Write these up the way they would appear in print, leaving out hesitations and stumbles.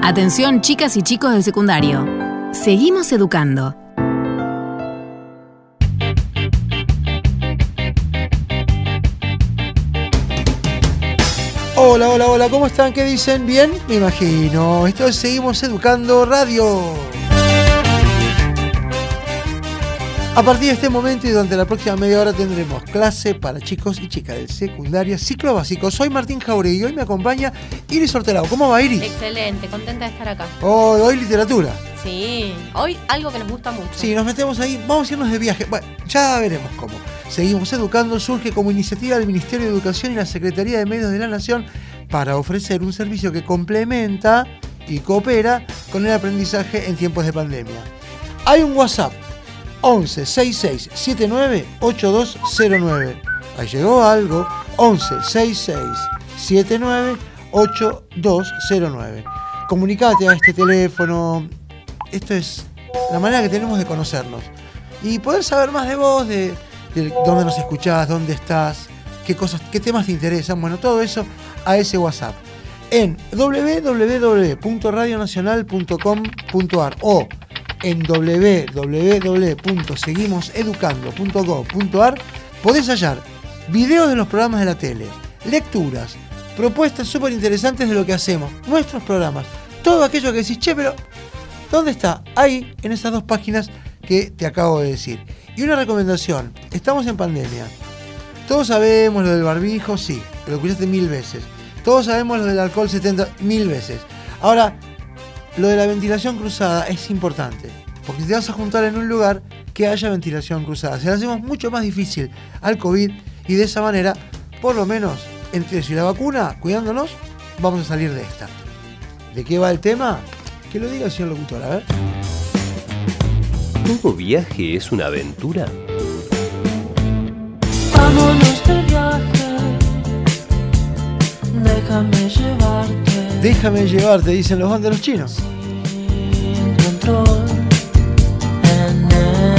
Atención, chicas y chicos del secundario. Seguimos educando. Hola, hola, hola, ¿cómo están? ¿Qué dicen? ¿Bien? Me imagino. Esto es Seguimos Educando Radio. A partir de este momento y durante la próxima media hora tendremos clase para chicos y chicas del secundario, ciclo básico. Soy Martín Jauregui y hoy me acompaña Iris Hortelao. ¿Cómo va, Iris? Excelente, contenta de estar acá. Hoy literatura. Sí, hoy algo que nos gusta mucho. Sí, nos metemos ahí, vamos a irnos de viaje. Bueno, ya veremos cómo. Seguimos Educando surge como iniciativa del Ministerio de Educación y la Secretaría de Medios de la Nación para ofrecer un servicio que complementa y coopera con el aprendizaje en tiempos de pandemia. Hay un WhatsApp, 11 66 79 8209. Ahí llegó algo, 11 66 79 8209. Comunicate a este teléfono. Esto es la manera que tenemos de conocernos y poder saber más de vos, de dónde nos escuchás, dónde estás, qué cosas, qué temas te interesan. Bueno, todo eso a ese WhatsApp en www.radionacional.com.ar o en www.seguimoseducando.gov.ar. podés hallar videos de los programas de la tele, lecturas, propuestas súper interesantes de lo que hacemos, nuestros programas, todo aquello que decís, che, pero ¿dónde está? Ahí, en esas dos páginas que te acabo de decir. Y una recomendación, estamos en pandemia. Todos sabemos lo del barbijo, sí, lo escuchaste 1000 veces. Todos sabemos lo del alcohol 70.000 veces. Ahora, lo de la ventilación cruzada es importante, porque si te vas a juntar en un lugar, que haya ventilación cruzada. Se le hacemos mucho más difícil al COVID y de esa manera, por lo menos, entre eso y la vacuna, cuidándonos, vamos a salir de esta. ¿De qué va el tema? Que lo diga el señor locutor, a ver. ¿Todo viaje es una aventura? Vámonos de viaje, déjame llevarte. Déjame llevarte, dicen los banderos chinos. Sin control, en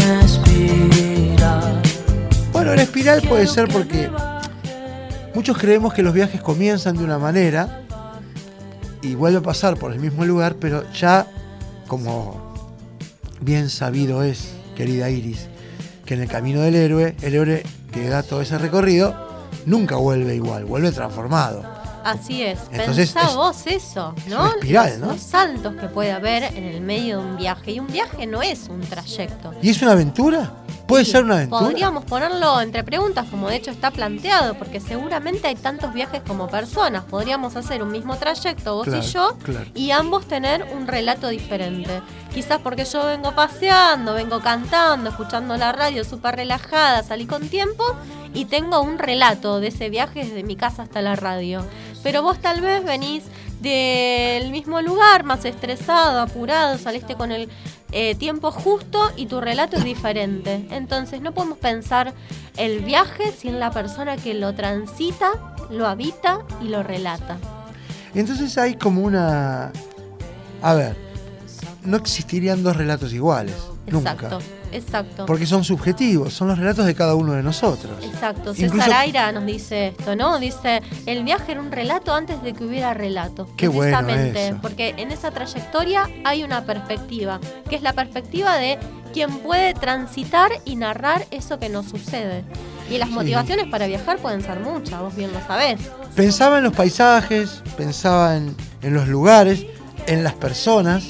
espiral. Bueno, en espiral puede ser porque muchos creemos que los viajes comienzan de una manera y vuelve a pasar por el mismo lugar, pero ya, como bien sabido es, querida Iris, que en el camino del héroe, el héroe que da todo ese recorrido, nunca vuelve igual, vuelve transformado. Así es. Entonces, Pensá vos eso, ¿no? Es una espiral, ¿no? Los saltos que puede haber en el medio de un viaje. Y un viaje no es un trayecto. ¿Y es una aventura? ¿Puede ser una aventura? Podríamos ponerlo entre preguntas, como de hecho está planteado, porque seguramente hay tantos viajes como personas. Podríamos hacer un mismo trayecto, vos y yo, y ambos tener un relato diferente. Quizás porque yo vengo paseando, vengo cantando, escuchando la radio súper relajada, salí con tiempo y tengo un relato de ese viaje desde mi casa hasta la radio. Pero vos tal vez venís del mismo lugar, más estresado, apurado, saliste con el tiempo justo y tu relato es diferente. Entonces no podemos pensar el viaje sin la persona que lo transita, lo habita y lo relata. Entonces hay como una... A ver, no existirían dos relatos iguales. Exacto. Nunca. Exacto. Porque son subjetivos, son los relatos de cada uno de nosotros. Exacto. Incluso... César Aira nos dice esto, ¿no? Dice, el viaje era un relato antes de que hubiera relato. Qué precisamente, bueno eso. Porque en esa trayectoria hay una perspectiva, que es la perspectiva de quien puede transitar y narrar eso que nos sucede. Y las motivaciones para viajar pueden ser muchas, vos bien lo sabés. Pensaba en los paisajes, pensaba en los lugares, en las personas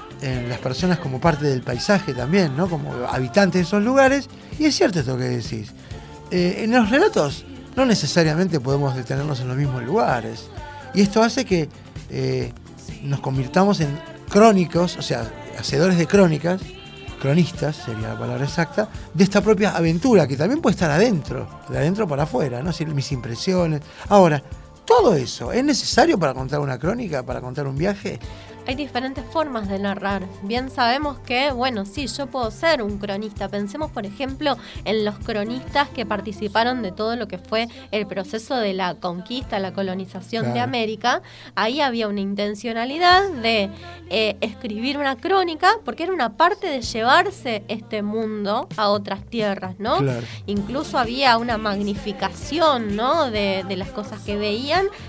como parte del paisaje también, ¿no? Como habitantes de esos lugares, y es cierto esto que decís. En los relatos no necesariamente podemos detenernos en los mismos lugares, y esto hace que nos convirtamos en crónicos, o sea, hacedores de crónicas, cronistas sería la palabra exacta, de esta propia aventura, que también puede estar adentro, de adentro para afuera, ¿no? Mis impresiones. Ahora, ¿todo eso es necesario para contar una crónica, para contar un viaje? Hay diferentes formas de narrar. Bien sabemos que, bueno, sí, yo puedo ser un cronista. Pensemos, por ejemplo, en los cronistas que participaron de todo lo que fue el proceso de la conquista, la colonización de América. Ahí había una intencionalidad de escribir una crónica, porque era una parte de llevarse este mundo a otras tierras, ¿no? Claro. Incluso había una magnificación, ¿no? de las cosas que veían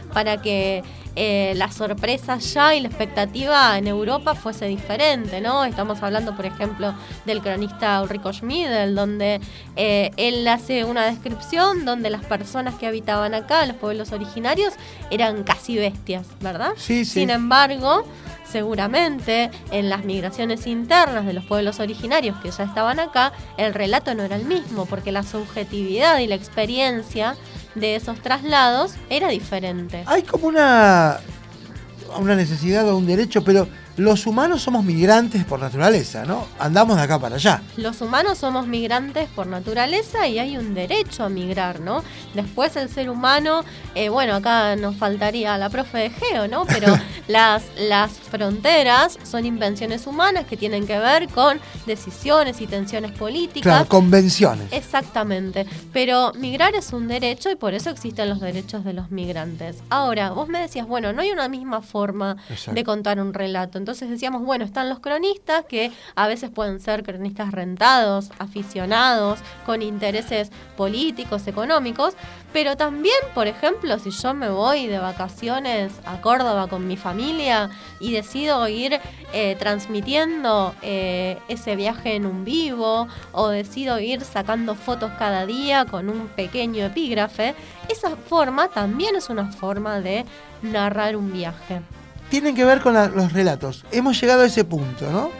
para que la sorpresa ya y la expectativa en Europa fuese diferente, ¿no? Estamos hablando, por ejemplo, del cronista Ulrico Schmidl, donde él hace una descripción donde las personas que habitaban acá, los pueblos originarios, eran casi bestias, ¿verdad? Sí, sí. Sin embargo, seguramente en las migraciones internas de los pueblos originarios que ya estaban acá, el relato no era el mismo, porque la subjetividad y la experiencia de esos traslados era diferente. Hay como una necesidad o un derecho, pero los humanos somos migrantes por naturaleza, ¿no? Andamos de acá para allá. Los humanos somos migrantes por naturaleza y hay un derecho a migrar, ¿no? Después el ser humano, bueno, acá nos faltaría la profe de Geo, ¿no? Pero las fronteras son invenciones humanas que tienen que ver con decisiones y tensiones políticas. Claro, convenciones. Exactamente. Pero migrar es un derecho y por eso existen los derechos de los migrantes. Ahora, vos me decías, bueno, no hay una misma forma de contar un relato. Entonces decíamos, bueno, están los cronistas que a veces pueden ser cronistas rentados, aficionados, con intereses políticos, económicos, pero también, por ejemplo, si yo me voy de vacaciones a Córdoba con mi familia y decido ir transmitiendo ese viaje en un vivo o decido ir sacando fotos cada día con un pequeño epígrafe, esa forma también es una forma de narrar un viaje. Tienen que ver con los relatos. Hemos llegado a ese punto, ¿no?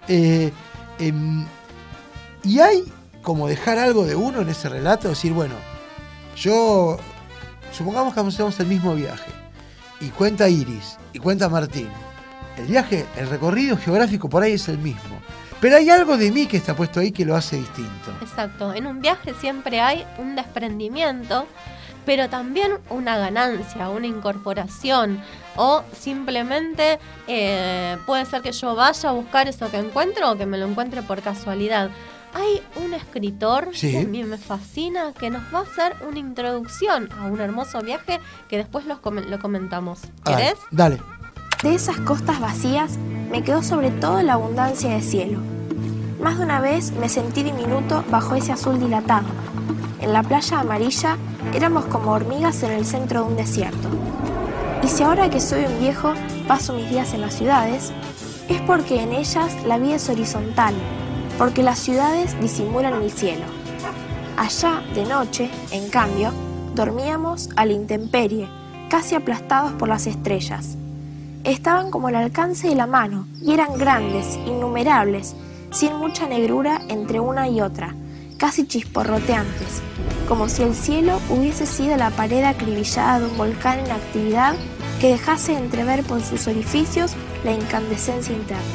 Y hay como dejar algo de uno en ese relato, decir, bueno, supongamos que hacemos el mismo viaje, y cuenta Iris, y cuenta Martín. El viaje, el recorrido geográfico por ahí es el mismo. Pero hay algo de mí que está puesto ahí que lo hace distinto. Exacto. En un viaje siempre hay un desprendimiento, pero también una ganancia, una incorporación, o simplemente puede ser que yo vaya a buscar eso que encuentro o que me lo encuentre por casualidad. Hay un escritor que a mí me fascina, que nos va a hacer una introducción a un hermoso viaje que después lo comentamos. ¿Querés? Dale. De esas costas vacías me quedó sobre todo la abundancia de cielo. Más de una vez me sentí diminuto bajo ese azul dilatado. En la playa amarilla éramos como hormigas en el centro de un desierto. Y si ahora que soy un viejo paso mis días en las ciudades, es porque en ellas la vida es horizontal, porque las ciudades disimulan el cielo. Allá, de noche, en cambio, dormíamos a la intemperie, casi aplastados por las estrellas. Estaban como al alcance de la mano y eran grandes, innumerables, sin mucha negrura entre una y otra, casi chisporroteantes, como si el cielo hubiese sido la pared acribillada de un volcán en actividad que dejase entrever por sus orificios la incandescencia interna.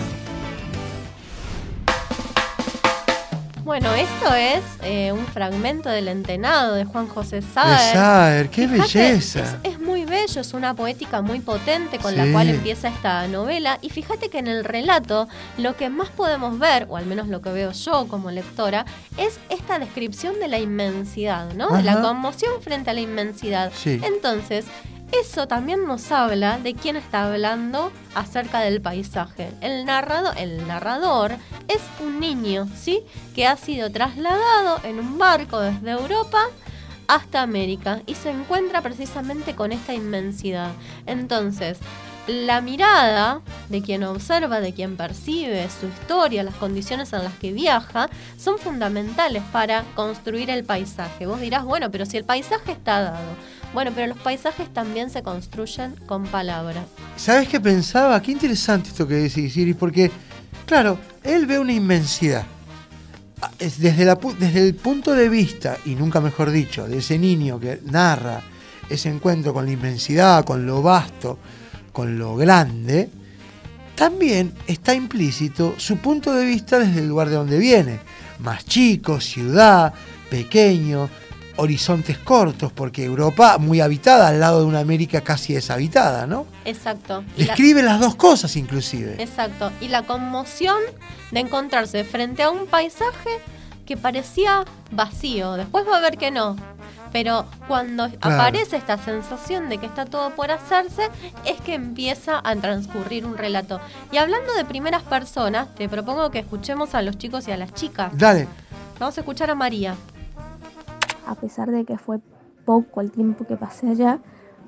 Bueno, esto es un fragmento del Entenado de Juan José Saer. De Saer, qué Fíjate, belleza. Es muy bello, es una poética muy potente con la cual empieza esta novela. Y fíjate que en el relato lo que más podemos ver, o al menos lo que veo yo como lectora, es esta descripción de la inmensidad, ¿no? De la conmoción frente a la inmensidad. Sí. Entonces, eso también nos habla de quién está hablando acerca del paisaje. El narrador es un niño, ¿sí? Que ha sido trasladado en un barco desde Europa hasta América y se encuentra precisamente con esta inmensidad. Entonces, la mirada de quien observa, de quien percibe su historia, las condiciones en las que viaja, son fundamentales para construir el paisaje. Vos dirás, bueno, pero si el paisaje está dado. Bueno, pero los paisajes también se construyen con palabras. ¿Sabes qué pensaba? Qué interesante esto que decís, Iris, porque, claro, él ve una inmensidad. Desde el punto de vista, y nunca mejor dicho, de ese niño que narra ese encuentro con la inmensidad, con lo vasto, con lo grande, también está implícito su punto de vista desde el lugar de donde viene. Más chico, ciudad, pequeño, horizontes cortos, porque Europa muy habitada al lado de una América casi deshabitada, ¿no? Exacto. Describe las dos cosas inclusive. Exacto. Y la conmoción de encontrarse frente a un paisaje que parecía vacío. Después va a ver que no. Pero cuando aparece esta sensación de que está todo por hacerse, es que empieza a transcurrir un relato. Y hablando de primeras personas, te propongo que escuchemos a los chicos y a las chicas. Dale. Vamos a escuchar a María. A pesar de que fue poco el tiempo que pasé allá,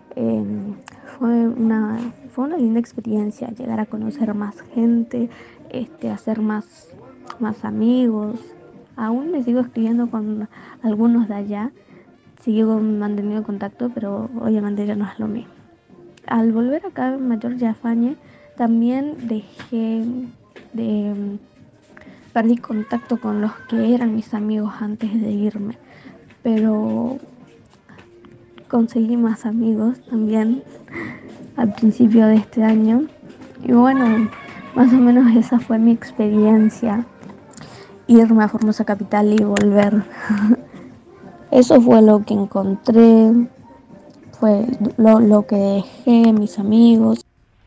Fue una linda experiencia llegar a conocer más gente, hacer más amigos. Aún me sigo escribiendo con algunos de allá, sigo manteniendo contacto, pero obviamente ya no es lo mismo. Al volver acá en Mayor Villafañe, también perdí contacto con los que eran mis amigos antes de irme, pero conseguí más amigos también al principio de este año. Y bueno, más o menos esa fue mi experiencia, irme a Formosa Capital y volver. Eso fue lo que encontré, fue lo que dejé, mis amigos.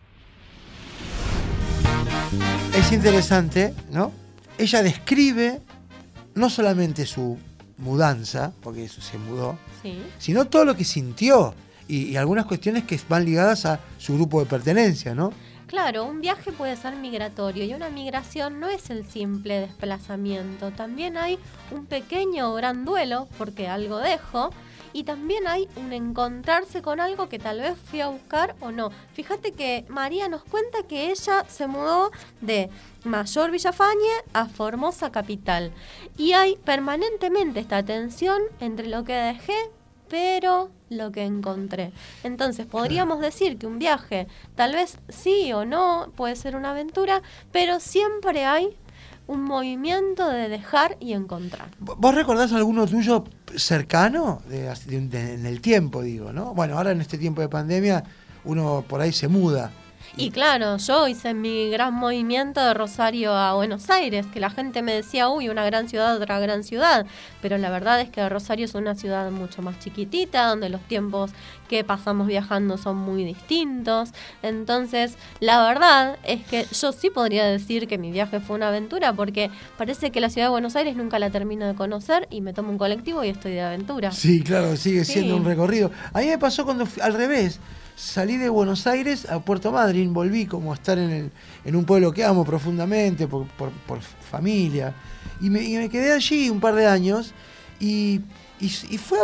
Es interesante, ¿no? Ella describe no solamente su mudanza, porque eso se mudó, sí, sino todo lo que sintió y algunas cuestiones que van ligadas a su grupo de pertenencia, ¿no? Claro, un viaje puede ser migratorio y una migración no es el simple desplazamiento. También hay un pequeño o gran duelo porque algo dejo, y también hay un encontrarse con algo que tal vez fui a buscar o no. Fíjate que María nos cuenta que ella se mudó de Mayor Villafañe a Formosa Capital y hay permanentemente esta tensión entre lo que dejé pero lo que encontré. Entonces podríamos decir que un viaje tal vez sí o no puede ser una aventura, pero siempre hay un movimiento de dejar y encontrar. ¿Vos recordás alguno tuyo cercano en el tiempo, digo, ¿no? Bueno, ahora en este tiempo de pandemia uno por ahí se muda. Y claro, yo hice mi gran movimiento de Rosario a Buenos Aires, que la gente me decía, uy, una gran ciudad, otra gran ciudad, pero la verdad es que Rosario es una ciudad mucho más chiquitita, donde los tiempos que pasamos viajando son muy distintos. Entonces, la verdad es que yo sí podría decir que mi viaje fue una aventura, porque parece que la ciudad de Buenos Aires nunca la termino de conocer y me tomo un colectivo y estoy de aventura. Sí, claro, sigue siendo un recorrido. A mí me pasó cuando al revés. Salí de Buenos Aires a Puerto Madryn, volví como a estar en un pueblo que amo profundamente por familia, y me quedé allí un par de años y fue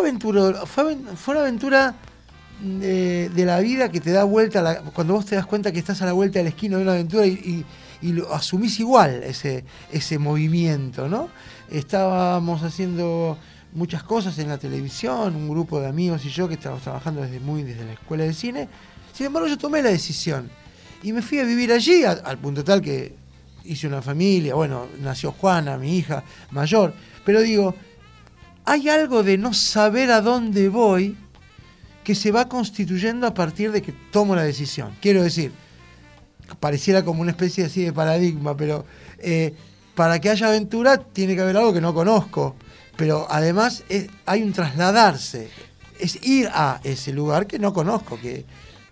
una aventura de la vida que te da vuelta, cuando vos te das cuenta que estás a la vuelta de la esquina de una aventura y lo asumís igual, ese movimiento, ¿no? Estábamos haciendo muchas cosas en la televisión, un grupo de amigos y yo que estábamos trabajando desde la escuela de cine. Sin embargo, yo tomé la decisión y me fui a vivir allí al punto tal que hice una familia. Bueno, nació Juana, mi hija mayor, pero digo, hay algo de no saber a dónde voy que se va constituyendo a partir de que tomo la decisión. Quiero decir, pareciera como una especie así de paradigma, pero para que haya aventura tiene que haber algo que no conozco. Pero además hay un trasladarse, es ir a ese lugar que no conozco, que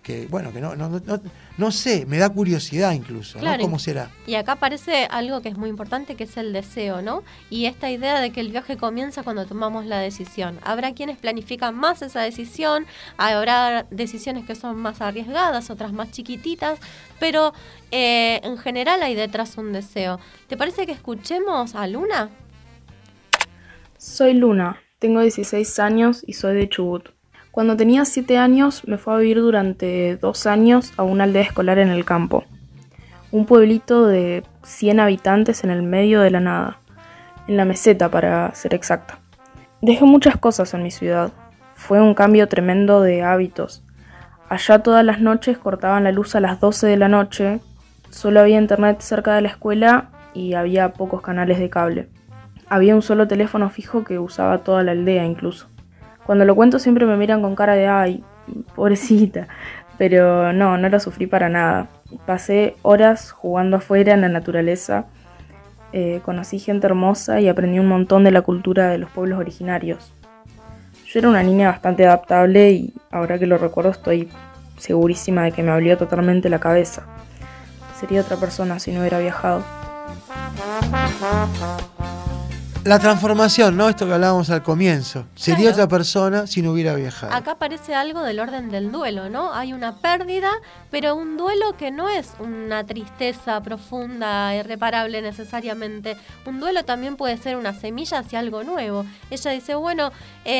no sé, me da curiosidad incluso, claro, ¿no? ¿Cómo será? Y acá aparece algo que es muy importante, que es el deseo, ¿no? Y esta idea de que el viaje comienza cuando tomamos la decisión. Habrá quienes planifican más esa decisión, habrá decisiones que son más arriesgadas, otras más chiquititas, pero en general hay detrás un deseo. ¿Te parece que escuchemos a Luna? Soy Luna, tengo 16 años y soy de Chubut. Cuando tenía 7 años me fui a vivir durante 2 años a una aldea escolar en el campo. Un pueblito de 100 habitantes en el medio de la nada, en la meseta para ser exacta. Dejé muchas cosas en mi ciudad. Fue un cambio tremendo de hábitos. Allá todas las noches cortaban la luz a las 12 de la noche, solo había internet cerca de la escuela y había pocos canales de cable. Había un solo teléfono fijo que usaba toda la aldea incluso. Cuando lo cuento siempre me miran con cara de ¡ay, pobrecita! Pero no lo sufrí para nada. Pasé horas jugando afuera en la naturaleza, conocí gente hermosa y aprendí un montón de la cultura de los pueblos originarios. Yo era una niña bastante adaptable y ahora que lo recuerdo estoy segurísima de que me abrió totalmente la cabeza. Sería otra persona si no hubiera viajado. La transformación, ¿no? Esto que hablábamos al comienzo. Sería Claro. otra persona si no hubiera viajado. Acá aparece algo del orden del duelo, ¿no? Hay una pérdida, pero un duelo que no es una tristeza profunda, irreparable necesariamente. Un duelo también puede ser una semilla hacia algo nuevo. Ella dice, bueno,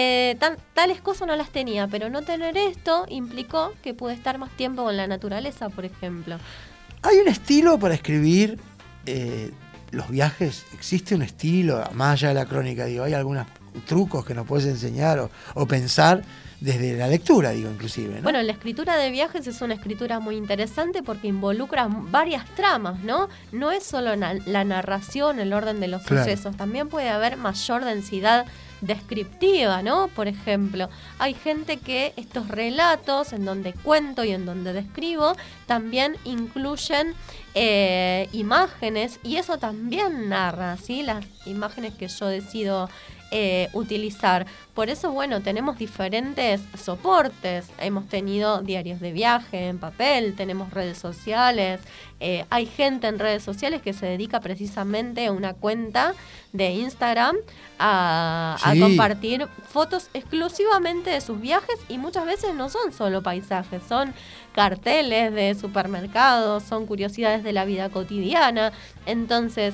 tales cosas no las tenía, pero no tener esto implicó que pude estar más tiempo con la naturaleza, por ejemplo. ¿Hay un estilo para escribir los viajes? ¿Existe un estilo, más allá de la crónica? Digo, ¿hay algunos trucos que nos puedes enseñar o pensar desde la lectura, digo, inclusive, ¿no? Bueno, la escritura de viajes es una escritura muy interesante porque involucra varias tramas, ¿no? No es solo la narración, el orden de los sucesos, también puede haber mayor densidad descriptiva, ¿no? Por ejemplo, hay gente que estos relatos en donde cuento y en donde describo también incluyen imágenes, y eso también narra, ¿sí? Las imágenes que yo decido utilizar. Por eso, bueno, tenemos diferentes soportes. Hemos tenido diarios de viaje en papel, tenemos redes sociales. Hay gente en redes sociales que se dedica precisamente a una cuenta de Instagram a compartir fotos exclusivamente de sus viajes, y muchas veces no son solo paisajes, son carteles de supermercados, son curiosidades de la vida cotidiana. Entonces,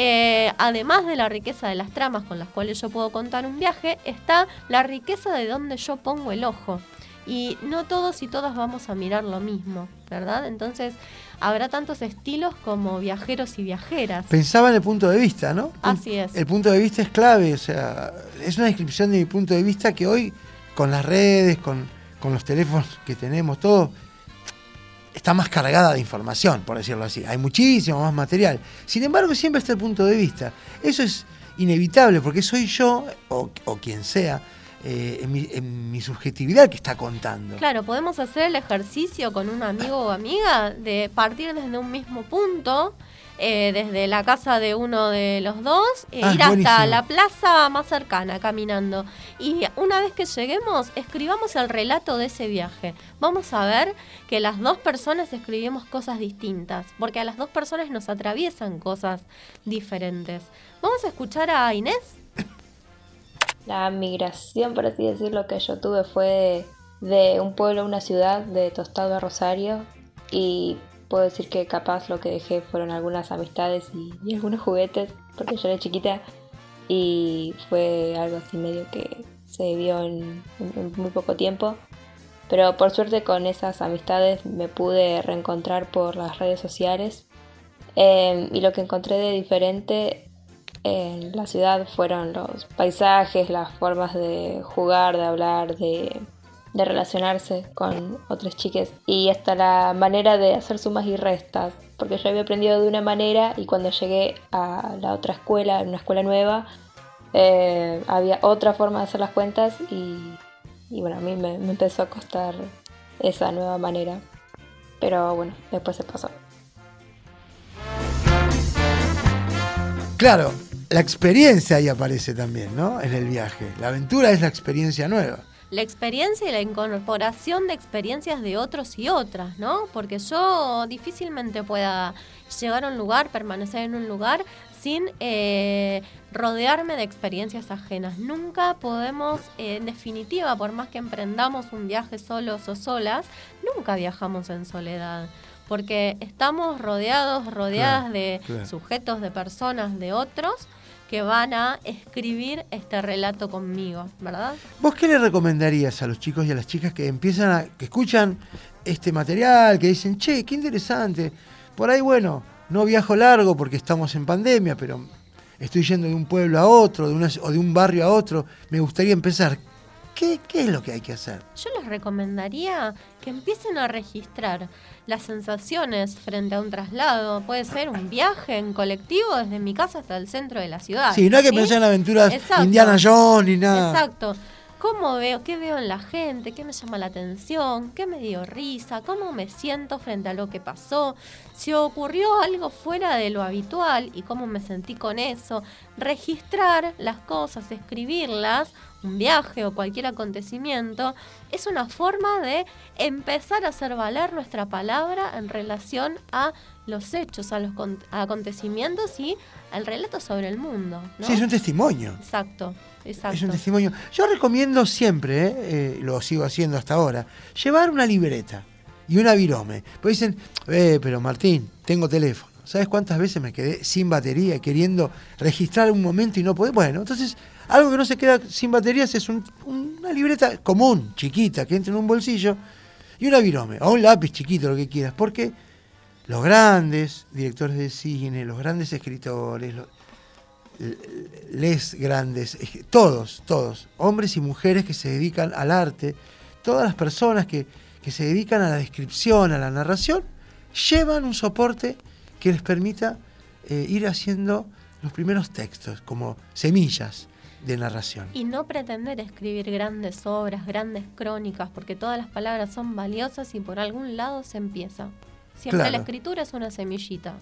además de la riqueza de las tramas con las cuales yo puedo contar un viaje, está la riqueza de donde yo pongo el ojo. Y no todos y todas vamos a mirar lo mismo, ¿verdad? Entonces, habrá tantos estilos como viajeros y viajeras. Pensaba en el punto de vista, ¿no? Así es. El punto de vista es clave, o sea, es una descripción de mi punto de vista que hoy, con las redes, con los teléfonos que tenemos, todo está más cargada de información, por decirlo así. Hay muchísimo más material. Sin embargo, siempre está el punto de vista. Eso es inevitable, porque soy yo, o quien sea, en mi subjetividad que está contando. Claro, podemos hacer el ejercicio con un amigo o amiga de partir desde un mismo punto, desde la casa de uno de los dos, ir hasta buenísimo. la plaza más cercana caminando. Y una vez que lleguemos, escribamos el relato de ese viaje. Vamos a ver que las dos personas escribimos cosas distintas, porque a las dos personas nos atraviesan cosas diferentes. Vamos a escuchar a Inés. La migración, por así decirlo, que yo tuve fue de un pueblo a una ciudad, de Tostado a Rosario, y puedo decir que capaz lo que dejé fueron algunas amistades y algunos juguetes, porque yo era chiquita y fue algo así medio que se vivió en muy poco tiempo. Pero por suerte con esas amistades me pude reencontrar por las redes sociales, y lo que encontré de diferente en la ciudad fueron los paisajes, las formas de jugar, de hablar, de relacionarse con otras chicas, y hasta la manera de hacer sumas y restas, porque yo había aprendido de una manera y cuando llegué a la otra escuela, en una escuela nueva, había otra forma de hacer las cuentas y bueno, a mí me empezó a costar esa nueva manera, pero bueno, después se pasó. Claro, la experiencia ahí aparece también, ¿no? En el viaje. La aventura es la experiencia nueva. La experiencia y la incorporación de experiencias de otros y otras, ¿no? Porque yo difícilmente pueda llegar a un lugar, permanecer en un lugar sin rodearme de experiencias ajenas. Nunca podemos, en definitiva, por más que emprendamos un viaje solos o solas, nunca viajamos en soledad. Porque estamos rodeadas de sujetos, de personas, de otros, que van a escribir este relato conmigo, ¿verdad? ¿Vos qué le recomendarías a los chicos y a las chicas que que escuchan este material, que dicen, che, qué interesante? Por ahí, bueno, no viajo largo porque estamos en pandemia, pero estoy yendo de un pueblo a otro, o de un barrio a otro, me gustaría empezar. ¿Qué es lo que hay que hacer? Yo les recomendaría que empiecen a registrar las sensaciones frente a un traslado. Puede ser un viaje en colectivo desde mi casa hasta el centro de la ciudad. Sí, no hay que pensar en aventuras Indiana Jones ni nada. Exacto. ¿Cómo veo? ¿Qué veo en la gente? ¿Qué me llama la atención? ¿Qué me dio risa? ¿Cómo me siento frente a lo que pasó? Si ocurrió algo fuera de lo habitual y cómo me sentí con eso. Registrar las cosas, escribirlas, un viaje o cualquier acontecimiento, es una forma de empezar a hacer valer nuestra palabra en relación a los hechos, a los acontecimientos y al relato sobre el mundo, ¿no? Sí, es un testimonio. Exacto. Es un testimonio. Yo recomiendo siempre, lo sigo haciendo hasta ahora, llevar una libreta y una virome. Pues dicen, pero Martín, tengo teléfono. ¿Sabes cuántas veces me quedé sin batería queriendo registrar un momento y no podía? Bueno, entonces, algo que no se queda sin baterías es una libreta común, chiquita, que entra en un bolsillo, y una virome, o un lápiz chiquito, lo que quieras, porque los grandes directores de cine, los grandes escritores, les grandes, todos, hombres y mujeres que se dedican al arte, todas las personas que se dedican a la descripción, a la narración, llevan un soporte que les permita ir haciendo los primeros textos, como semillas de narración. Y no pretender escribir grandes obras, grandes crónicas, porque todas las palabras son valiosas y por algún lado se empieza. Siempre Claro. la escritura es una semillita.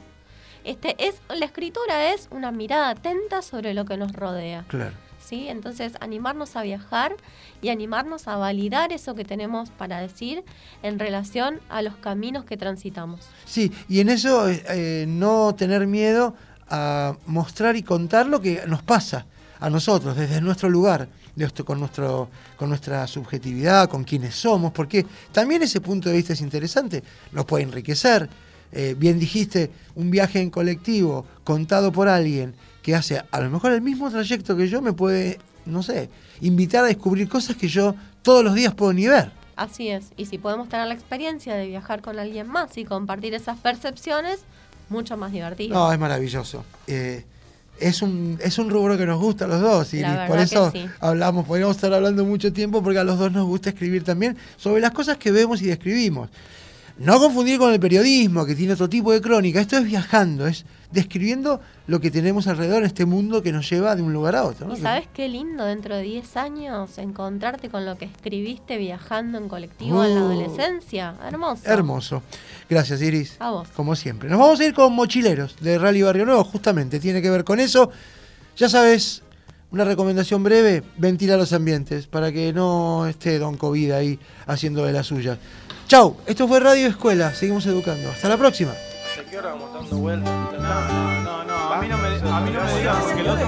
La escritura es una mirada atenta sobre lo que nos rodea. Claro. ¿Sí? Entonces, animarnos a viajar y animarnos a validar eso que tenemos para decir en relación a los caminos que transitamos. Sí, y en eso no tener miedo a mostrar y contar lo que nos pasa a nosotros, desde nuestro lugar, con nuestra subjetividad, con quienes somos, porque también ese punto de vista es interesante, nos puede enriquecer. Bien dijiste, un viaje en colectivo contado por alguien que hace a lo mejor el mismo trayecto que yo me puede, no sé, invitar a descubrir cosas que yo todos los días puedo ni ver. Así es, y si podemos tener la experiencia de viajar con alguien más y compartir esas percepciones, mucho más divertido. No, es maravilloso. Es un rubro que nos gusta a los dos, y por eso sí. podríamos estar hablando mucho tiempo, porque a los dos nos gusta escribir también sobre las cosas que vemos y describimos. No confundir con el periodismo, que tiene otro tipo de crónica. Esto es viajando, es describiendo lo que tenemos alrededor en este mundo que nos lleva de un lugar a otro, ¿no? ¿Y sabes qué lindo dentro de 10 años encontrarte con lo que escribiste viajando en colectivo en la adolescencia? Hermoso. Hermoso. Gracias, Iris. A vos. Como siempre. Nos vamos a ir con Mochileros de Rally Barrio Nuevo, justamente. Tiene que ver con eso. Ya sabes, una recomendación breve, ventila los ambientes para que no esté Don COVID ahí haciendo de la suya. Chau, esto fue Radio Escuela, seguimos educando. Hasta la próxima. ¿Hasta qué hora vamos dando vueltas? No, a mí no me digas, porque el otro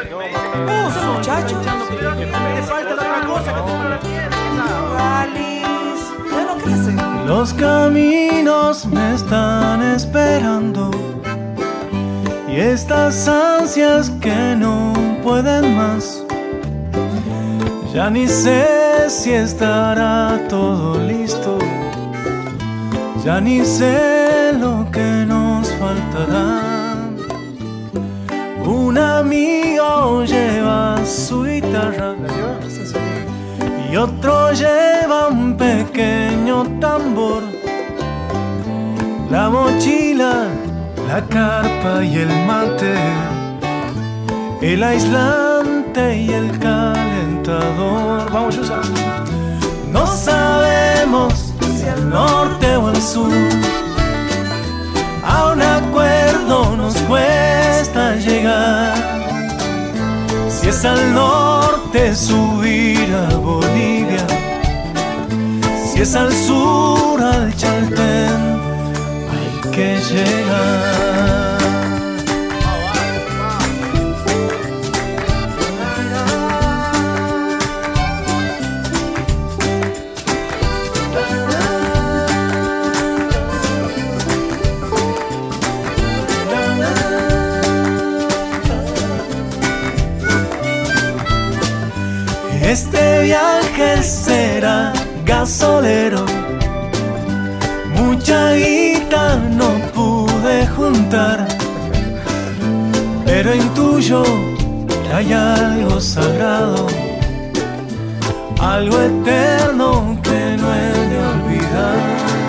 muchacho, te falta la otra cosa que te la tienes. Los caminos me están esperando y estas ansias que no pueden más. Ya ni sé si estará todo listo. Ya ni sé lo que nos faltará. Un amigo lleva su guitarra y otro lleva un pequeño tambor. La mochila, la carpa y el mate, el aislante y el calentador. Vamos a usar. No sabemos si al norte o al sur. A un acuerdo nos cuesta llegar. Si es al norte, subir a Bolivia. Si es al sur, al Chaltén, hay que llegar. Este viaje será gasolero. Mucha guita no pude juntar, pero intuyo que hay algo sagrado, algo eterno que no he de olvidar.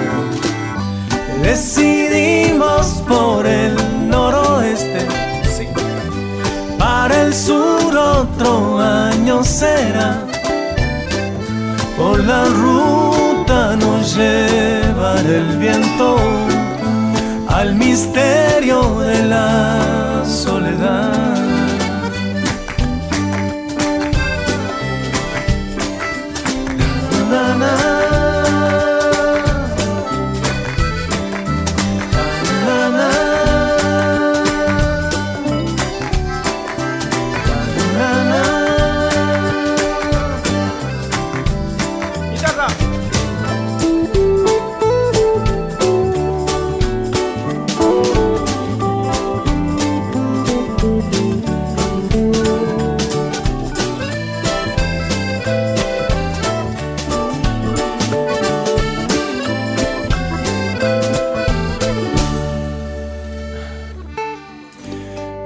Decidimos por el noroeste, para el sur otro año será. Por la ruta nos llevará el viento al misterio de la soledad.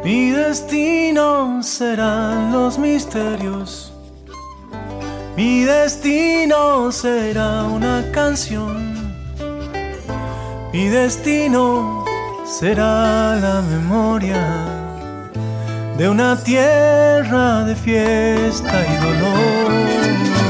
Mi destino serán los misterios. Mi destino será una canción. Mi destino será la memoria de una tierra de fiesta y dolor.